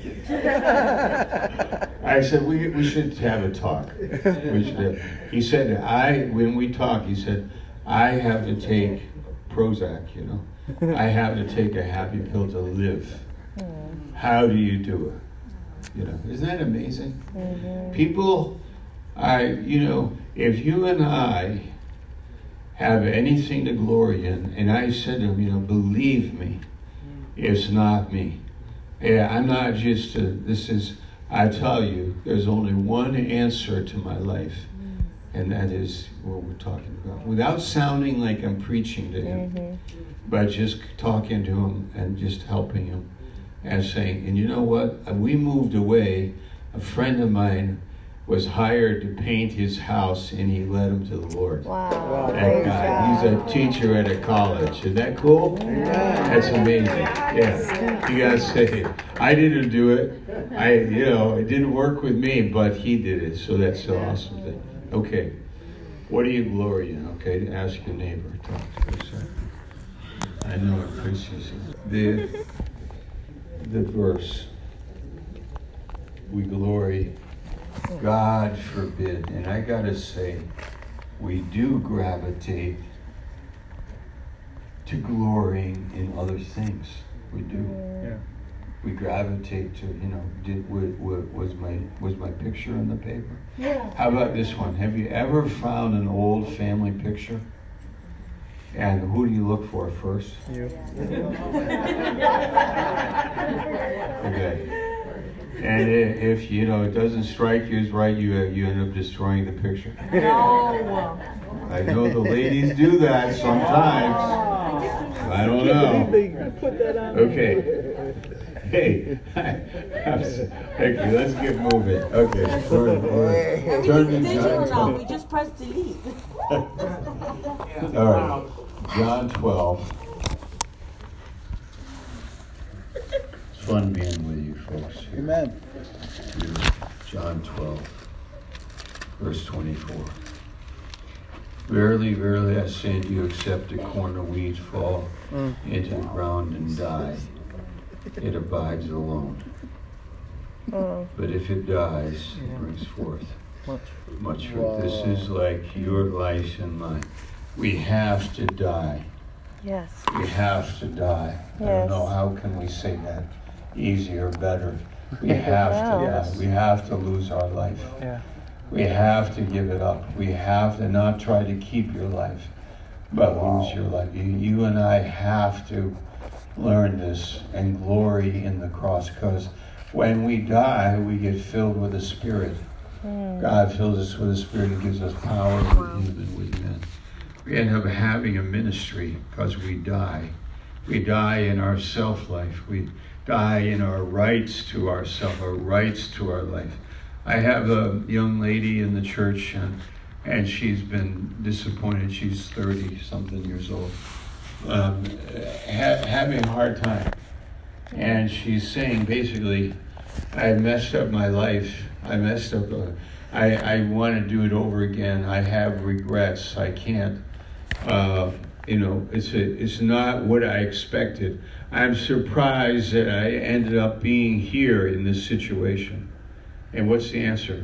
I said, we we should have a talk. We should have. He said, I when we talk, he said, I have to take Prozac, you know. I have to take a happy pill to live. How do you do it? You know, isn't that amazing? Mm-hmm. People, I, you know, if you and I have anything to glory in, and I said to him, you know, believe me, it's not me. Yeah, I'm not just, a, this is, I tell you, there's only one answer to my life, and that is what we're talking about. Without sounding like I'm preaching to him, mm-hmm. but just talking to him and just helping him and saying, and you know what, we moved away, a friend of mine was hired to paint his house, and he led him to the Lord. Wow. wow. That guy, he's a teacher at a college. Isn't that cool? Yeah. That's amazing. Yeah. You gotta say, I didn't do it. I, you know, it didn't work with me, but he did it. So that's so awesome thing. Okay. What do you glory in? Okay, ask your neighbor. Talk to her a second. I know it appreciates it. The, the verse, we glory, God forbid, and I gotta say, we do gravitate to glorying in other things. We do. Yeah. We gravitate to, you know, did, w- w- was my was my picture in the paper? Yeah. How about this one? Have you ever found an old family picture? And who do you look for first? You. Okay. And if, you know, it doesn't strike you as right, you you end up destroying the picture. No. I know the ladies do that sometimes. I don't know. Okay. Hey. Thank you. Let's get moving. Okay. Everything's digital now. We just press delete. All right. John twelve. It's fun being with you folks here. Amen. John twelve, verse twenty-four. Verily, verily, I say unto you, except a corn of wheat fall mm. into the ground and die, it abides alone. Mm. But if it dies, it brings forth much, much fruit. Wow. This is like your life and mine. We have to die. Yes. We have to die. Yes. I don't know how can we say that easier, better. We have to yes. die. We have to lose our life. Yeah. We have to give it up. We have to not try to keep your life, but lose your life. You, you and I have to learn this and glory in the cross, because when we die, we get filled with the Spirit. Mm. God fills us with the Spirit and gives us power within and within. We end up having a ministry because we die. We die in our self-life. We die in our rights to ourself, our rights to our life. I have a young lady in the church, and, and she's been disappointed. She's thirty-something years old, um, ha- having a hard time. And she's saying, basically, I messed up my life. I messed up. Uh, I, I want to do it over again. I have regrets. I can't. Uh, you know, it's a, it's not what I expected. I'm surprised that I ended up being here in this situation. And what's the answer?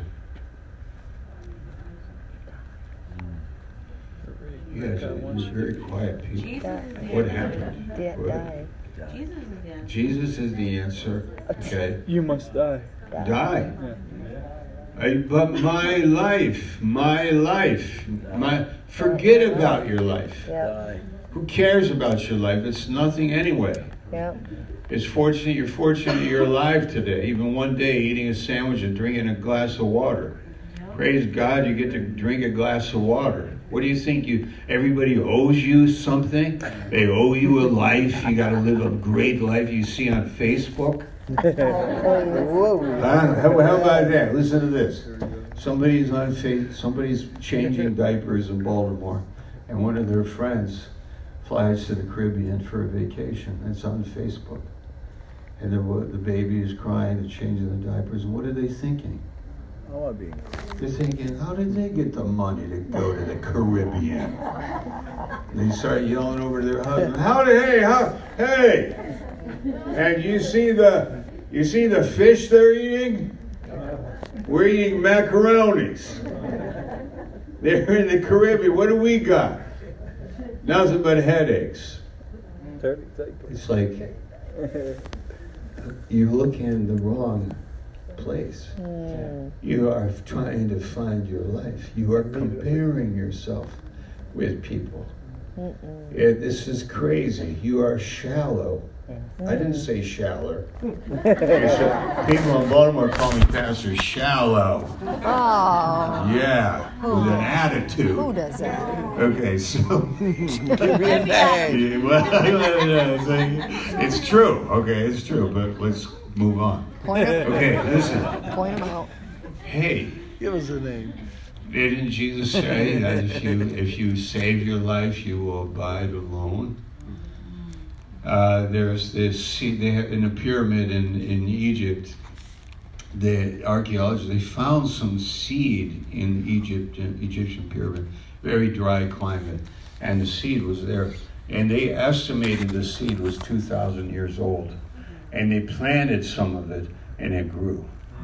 Yes, it was very quiet people. Jesus is the What answer. happened? Di- What? die. Jesus is the answer. Jesus is the answer. Okay. You must die. Die. Yeah. I, but my life, my life, my forget about your life. Yep. Who cares about your life? It's nothing anyway. Yep. It's fortunate you're fortunate you're alive today. Even one day eating a sandwich and drinking a glass of water. Praise God, you get to drink a glass of water. What do you think? You everybody owes you something? They owe you a life. You got to live a great life. You see on Facebook. Whoa. Huh? How, how about that? Listen to this. Somebody's on fa- Somebody's changing diapers in Baltimore, and one of their friends flies to the Caribbean for a vacation. It's on Facebook, and the the baby is crying and changing the diapers. And what are they thinking? I want to be. They're thinking, how did they get the money to go to the Caribbean? And they start yelling over to their husband, how did, hey, how, hey! And you see the, you see the fish they're eating? We're eating macaronis. They're in the Caribbean. What do we got? Nothing but headaches. It's like, you're looking in the wrong place. Mm. You are trying to find your life. You are comparing yourself with people. It, this is crazy. You are shallow. I didn't say shallow. People in Baltimore call me Pastor Shallow. Oh. Yeah, with an attitude. Who does that? Okay, so Give me a name. Yeah, well, it's, like, it's true. Okay, it's true. But let's move on. Point him, Okay, listen. point him out. Hey, Give us a name. didn't Jesus say that if you if you save your life, you will abide alone? Uh, there's this seed they have in a pyramid in, in Egypt. The archaeologists they found some seed in Egypt, in Egyptian pyramid, very dry climate, and the seed was there. And they estimated the seed was two thousand years old, and they planted some of it, and it grew.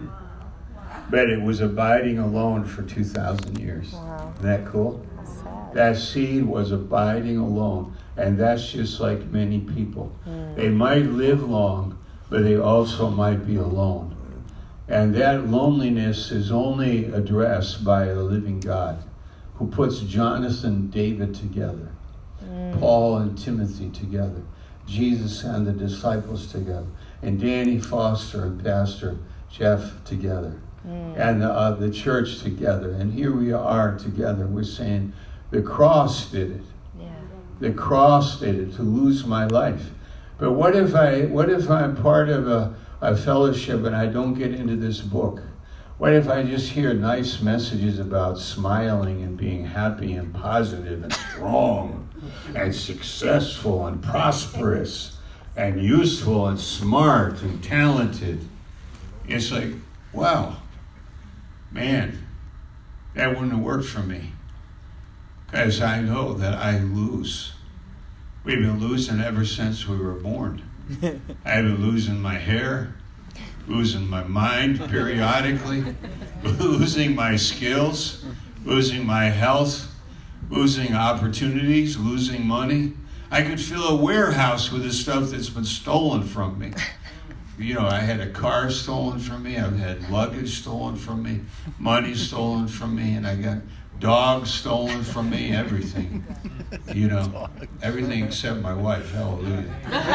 But it was abiding alone for two thousand years. Wow. Isn't that cool? Sad. That seed was abiding alone. And that's just like many people. Mm. They might live long, but they also might be alone. And that loneliness is only addressed by a living God who puts Jonathan and David together, Mm. Paul and Timothy together, Jesus and the disciples together, and Danny Foster and Pastor Jeff together, Mm. and the, uh, the church together. And here we are together. We're saying the cross did it. Yeah. The cross did it to lose my life. But what if I what if I'm part of a, a fellowship and I don't get into this book? What if I just hear nice messages about smiling and being happy and positive and strong and successful and prosperous and useful and smart and talented? It's like, wow, man, that wouldn't have worked for me. Because I know that I lose. We've been losing ever since we were born. I've been losing my hair, losing my mind periodically, losing my skills, losing my health, losing opportunities, losing money. I could fill a warehouse with the stuff that's been stolen from me. you know, I had a car stolen from me. I've had luggage stolen from me, money stolen from me, and I got dogs stolen from me, everything. You know, everything except my wife. Hallelujah.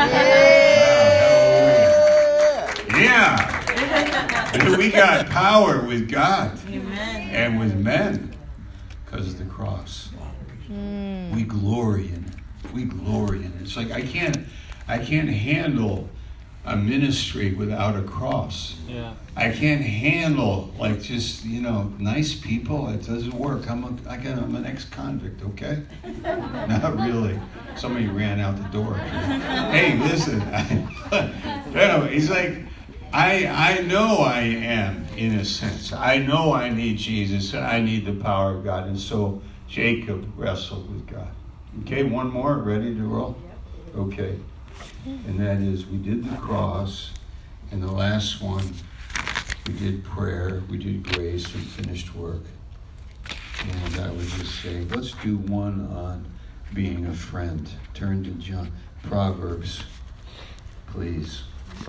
Hallelujah. Yeah. But we got power with God. Amen. And with men because of the cross. Mm. We glory in it. We glory in it. It's like I can't I can't handle a ministry without a cross. Yeah. I can't handle like just, you know, nice people. It doesn't work. I'm a, I got, I'm an ex-convict, okay? Not really. Somebody ran out the door. Hey, listen. No, he's like, I I know I am, in a sense. I know I need Jesus, and I need the power of God. And so Jacob wrestled with God. Okay, one more. Ready to roll? Okay. And that is, we did the cross, and the last one, we did prayer, we did grace, and finished work. And I would just say, let's do one on being a friend. Turn to John, Proverbs, please.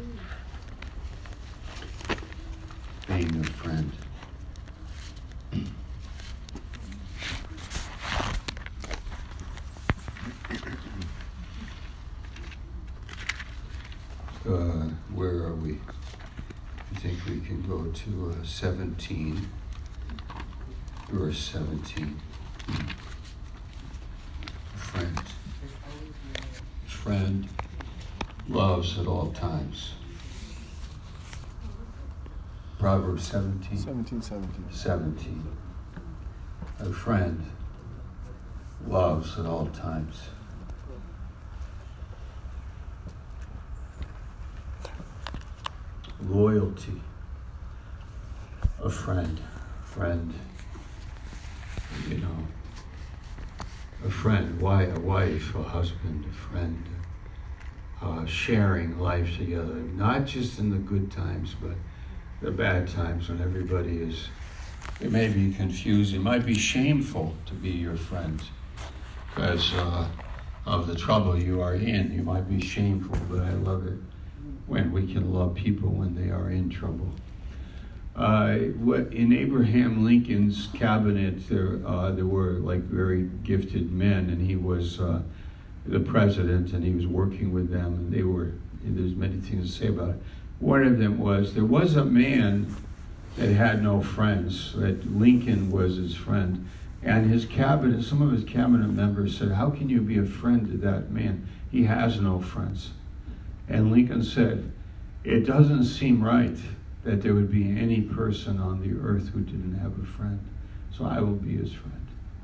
Being a friend. Uh, where are we? I think we can go to uh, seventeen, verse seventeen. Friend. Friend loves at all times. Proverbs seventeen. seventeen seventeen. seventeen. A friend loves at all times. Loyalty. A friend. Friend. You know. A friend. Why a wife, a husband, a friend. Uh, sharing life together. Not just in the good times, but the bad times when everybody is, it may be confused. It might be shameful to be your friend because uh, of the trouble you are in. You might be shameful, but I love it when we can love people when they are in trouble. Uh, what, in Abraham Lincoln's cabinet, there uh, there were like very gifted men, and he was uh, the president, and he was working with them, and they were. There's many things to say about it. One of them was there was a man that had no friends. That Lincoln was his friend, and his cabinet. Some of his cabinet members said, "How can you be a friend to that man? He has no friends." And Lincoln said, "It doesn't seem right that there would be any person on the earth who didn't have a friend. So I will be his friend."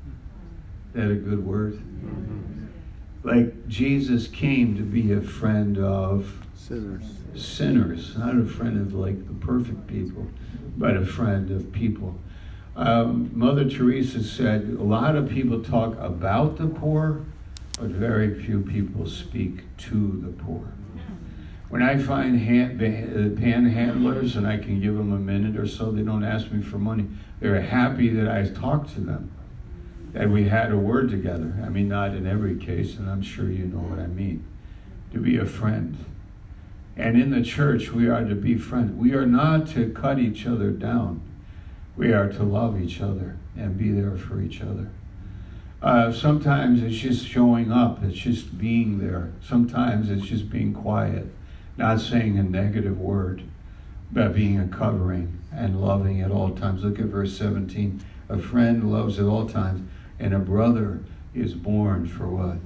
Is that a good word? Mm-hmm. Like Jesus came to be a friend of Sinners. sinners, not a friend of like the perfect people, but a friend of people. Um, Mother Teresa said, a lot of people talk about the poor, but very few people speak to the poor. When I find hand, uh, panhandlers and I can give them a minute or so, they don't ask me for money. They're happy that I talked to them, that we had a word together. I mean, not in every case, and I'm sure you know what I mean. To be a friend. And in the church, we are to be friends. We are not to cut each other down. We are to love each other and be there for each other. Uh, sometimes it's just showing up. It's just being there. Sometimes it's just being quiet, not saying a negative word, but being a covering and loving at all times. Look at verse seventeen. A friend loves at all times, and a brother is born for what?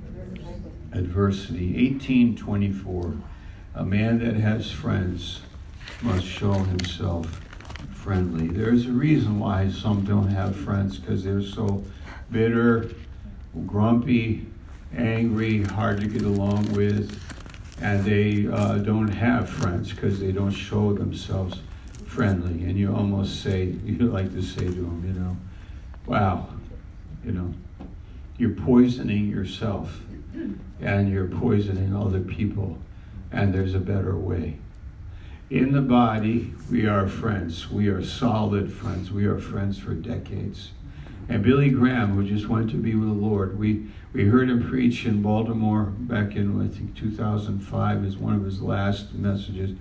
Adversity. eighteen twenty-four. A man that has friends must show himself friendly. There's a reason why some don't have friends, because they're so bitter, grumpy, angry, hard to get along with, and they uh, don't have friends because they don't show themselves friendly. And you almost say, you like to say to them, you know, wow, you know, you're poisoning yourself and you're poisoning other people, and there's a better way. In the body, we are friends. We are solid friends. We are friends for decades. And Billy Graham, who just went to be with the Lord, we, we heard him preach in Baltimore back in, I think, two thousand five is one of his last messages.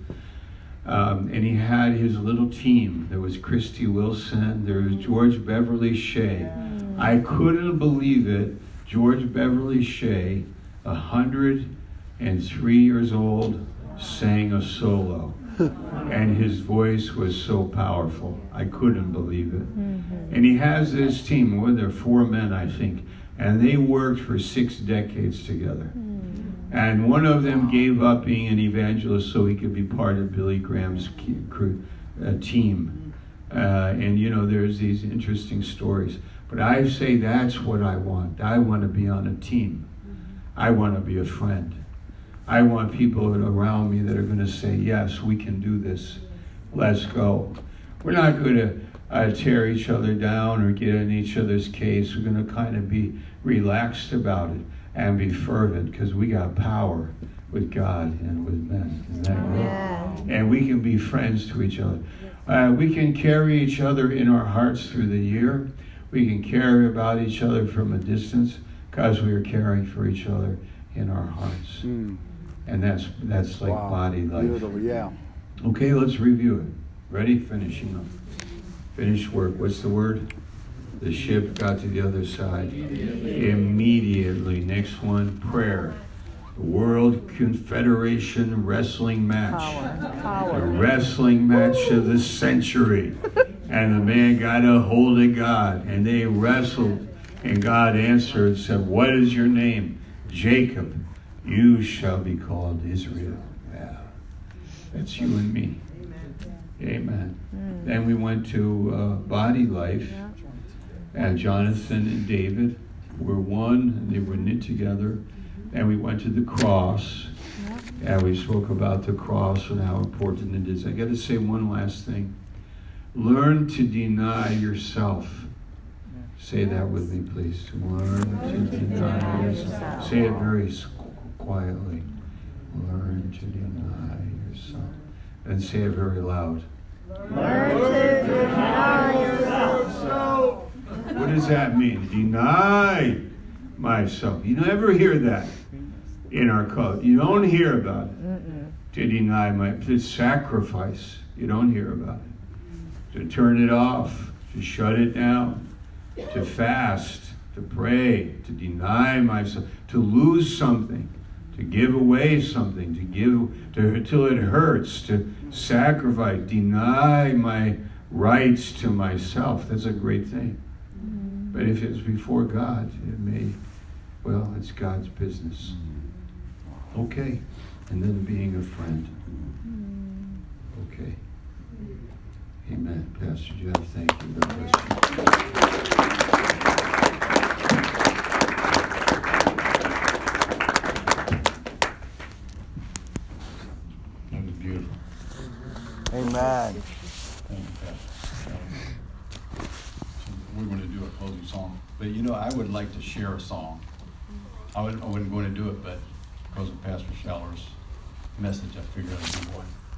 Um, and he had his little team. There was Christy Wilson, there was George Beverly Shea. I couldn't believe it. George Beverly Shea, one hundred three years old, sang a solo. And his voice was so powerful. I couldn't believe it. Mm-hmm. And he has this team, well, they're four men, I think, and they worked for six decades together. Mm-hmm. And one of them gave up being an evangelist so he could be part of Billy Graham's crew, uh, team. Uh, and, you know, there's these interesting stories. But I say that's what I want. I want to be on a team. I want to be a friend. I want people around me that are going to say, yes, we can do this. Let's go. We're not going to uh, tear each other down or get in each other's case. We're going to kind of be relaxed about it and be fervent because we got power with God and with men. Isn't that great? Yeah. And we can be friends to each other. Uh, we can carry each other in our hearts through the year. We can care about each other from a distance because we are caring for each other in our hearts. Mm. And that's that's like wow. body life. Beautiful, yeah. Okay, let's review it. Ready? Finishing up. Finished work. What's the word? The ship got to the other side. Immediately. Immediately. Next one, prayer. The World Confederation Wrestling Match. Power. Power. The wrestling match of the century. And the man got a hold of God. And they wrestled. And God answered and said, what is your name? Jacob. You shall be called Israel. Yeah. That's you and me. Amen. Amen. Mm. Then we went to uh, body life. Yeah. And Jonathan and David were one, and they were knit together. And we went to the cross. Yeah. And we spoke about the cross and how important it is. I got to say one last thing. Learn to deny yourself. Say that with me, please. Learn to deny yourself. Say it very quietly. Learn to deny yourself. And say it very loud. Learn to deny yourself. What does that mean? Deny myself. You never hear that in our culture. You don't hear about it. Mm-mm. To deny my, to sacrifice. You don't hear about it. To turn it off. To shut it down. To fast. To pray. To deny myself. To lose something. To give away something, to give to till it hurts, to sacrifice, deny my rights to myself. That's a great thing. Mm-hmm. But if it's before God, it may, well, it's God's business. Okay. And then being a friend. Okay. Amen. Pastor Jeff, thank you. God bless you. Amen. Thank you, Pastor. So we're going to do a closing song. But you know, I would like to share a song. I, would, I wasn't going to do it, but because of Pastor Schaller's message, I figured I'd do one.